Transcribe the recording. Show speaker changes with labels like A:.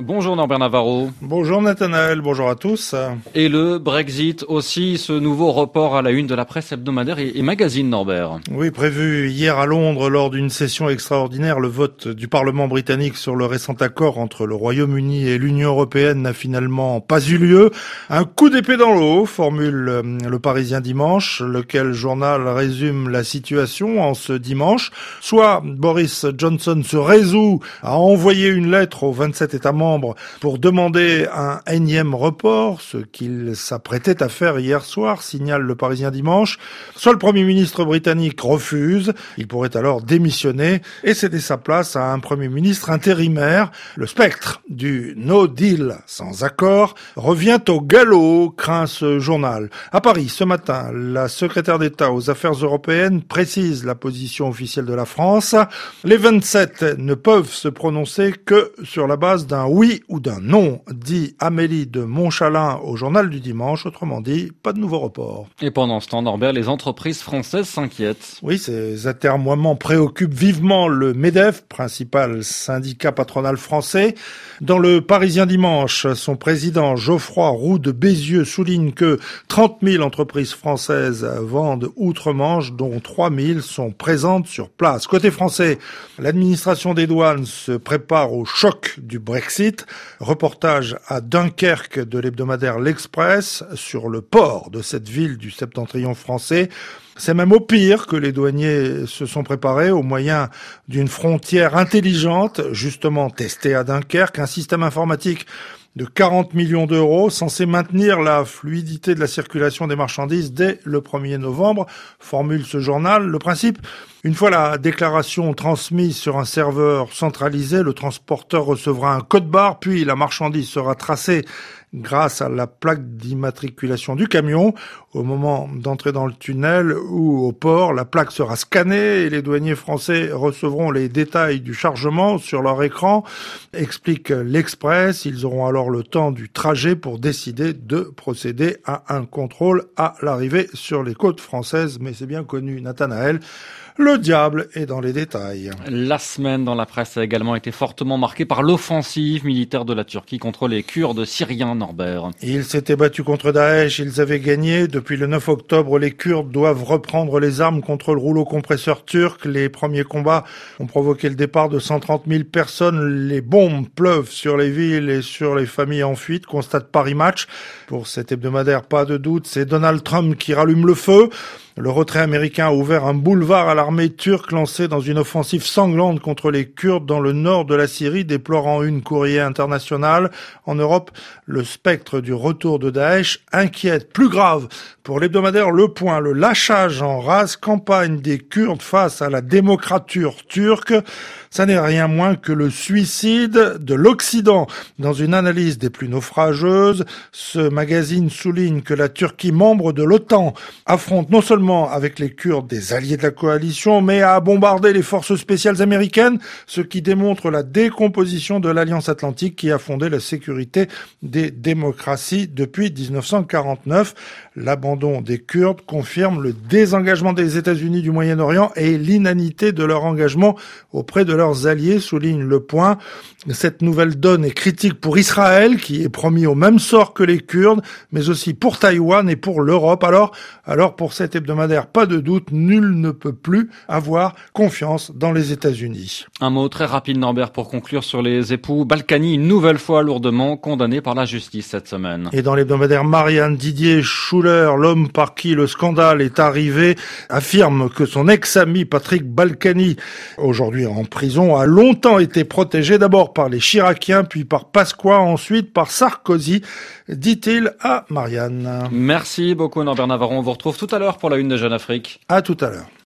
A: Bonjour Norbert Navarro.
B: Bonjour Nathanaël, bonjour à tous.
A: Et le Brexit aussi, ce nouveau report à la une de la presse hebdomadaire et magazine, Norbert.
B: Oui, prévu hier à Londres lors d'une session extraordinaire, le vote du Parlement britannique sur le récent accord entre le Royaume-Uni et l'Union européenne n'a finalement pas eu lieu. Un coup d'épée dans l'eau, formule le Parisien dimanche, lequel journal résume la situation en ce dimanche. Soit Boris Johnson se résout à envoyer une lettre aux 27 États membres pour demander un énième report, ce qu'il s'apprêtait à faire hier soir, signale le Parisien dimanche. Soit le Premier ministre britannique refuse, il pourrait alors démissionner et céder sa place à un Premier ministre intérimaire. Le spectre du no deal sans accord revient au galop, craint ce journal. À Paris, ce matin, la secrétaire d'État aux Affaires européennes précise la position officielle de la France. Les 27 ne peuvent se prononcer que sur la base d'un oui ou d'un non, dit Amélie de Montchalin au journal du dimanche. Autrement dit, pas de nouveau report.
A: Et pendant ce temps, Norbert, les entreprises françaises s'inquiètent.
B: Oui, ces atermoiements préoccupent vivement le MEDEF, principal syndicat patronal français. Dans le Parisien dimanche, son président Geoffroy Roux de Bézieux souligne que 30 000 entreprises françaises vendent outre-Manche, dont 3 000 sont présentes sur place. Côté français, l'administration des douanes se prépare au choc du Brexit. Reportage à Dunkerque de l'hebdomadaire L'Express sur le port de cette ville du septentrion français. C'est même au pire que les douaniers se sont préparés au moyen d'une frontière intelligente, justement testée à Dunkerque, un système informatique de 40 millions d'euros, censé maintenir la fluidité de la circulation des marchandises dès le 1er novembre, formule ce journal. Le principe, une fois la déclaration transmise sur un serveur centralisé, le transporteur recevra un code-barre, puis la marchandise sera tracée grâce à la plaque d'immatriculation du camion. Au moment d'entrer dans le tunnel ou au port, la plaque sera scannée et les douaniers français recevront les détails du chargement sur leur écran, explique l'Express. Ils auront alors le temps du trajet pour décider de procéder à un contrôle à l'arrivée sur les côtes françaises. Mais c'est bien connu, Nathanaël, le diable est dans les détails.
A: La semaine dans la presse a également été fortement marquée par l'offensive militaire de la Turquie contre les Kurdes syriens, Norbert.
B: Ils s'étaient battus contre Daesh, ils avaient gagné. Depuis le 9 octobre, les Kurdes doivent reprendre les armes contre le rouleau compresseur turc. Les premiers combats ont provoqué le départ de 130 000 personnes. Les bombes pleuvent sur les villes et sur les familles en fuite, constate Paris Match. Pour cet hebdomadaire, pas de doute, c'est Donald Trump qui rallume le feu. Le retrait américain a ouvert un boulevard à l'armée turque lancée dans une offensive sanglante contre les Kurdes dans le nord de la Syrie, déplorant une courrier internationale. En Europe, le spectre du retour de Daesh inquiète. Plus grave, pour l'hebdomadaire Le Point, le lâchage en rase campagne des Kurdes face à la démocrature turque. Ça n'est rien moins que le suicide de l'Occident. Dans une analyse des plus naufrageuses, ce magazine souligne que la Turquie, membre de l'OTAN, affronte non seulement avec les Kurdes des alliés de la coalition, mais a bombardé les forces spéciales américaines, ce qui démontre la décomposition de l'Alliance Atlantique qui a fondé la sécurité des démocraties depuis 1949. L'abandon des Kurdes confirme le désengagement des États-Unis du Moyen-Orient et l'inanité de leur engagement auprès de leurs alliés, souligne Le Point. Cette nouvelle donne est critique pour Israël, qui est promis au même sort que les Kurdes, mais aussi pour Taïwan et pour l'Europe. Alors pour cet hebdomadaire, pas de doute, nul ne peut plus avoir confiance dans les États-Unis.
A: Un mot très rapide, Norbert, pour conclure sur les époux Balkany, une nouvelle fois lourdement condamnés par la justice cette semaine.
B: Et dans l'hebdomadaire, Marianne Didier Schuller, l'homme par qui le scandale est arrivé, affirme que son ex-ami Patrick Balkany, aujourd'hui en prison, a longtemps été protégé d'abord par les Chiraciens, puis par Pasqua, ensuite par Sarkozy, dit-il à Marianne.
A: Merci beaucoup Norbert Navarro, on vous retrouve tout à l'heure pour la une de Jeune Afrique.
B: À tout à l'heure.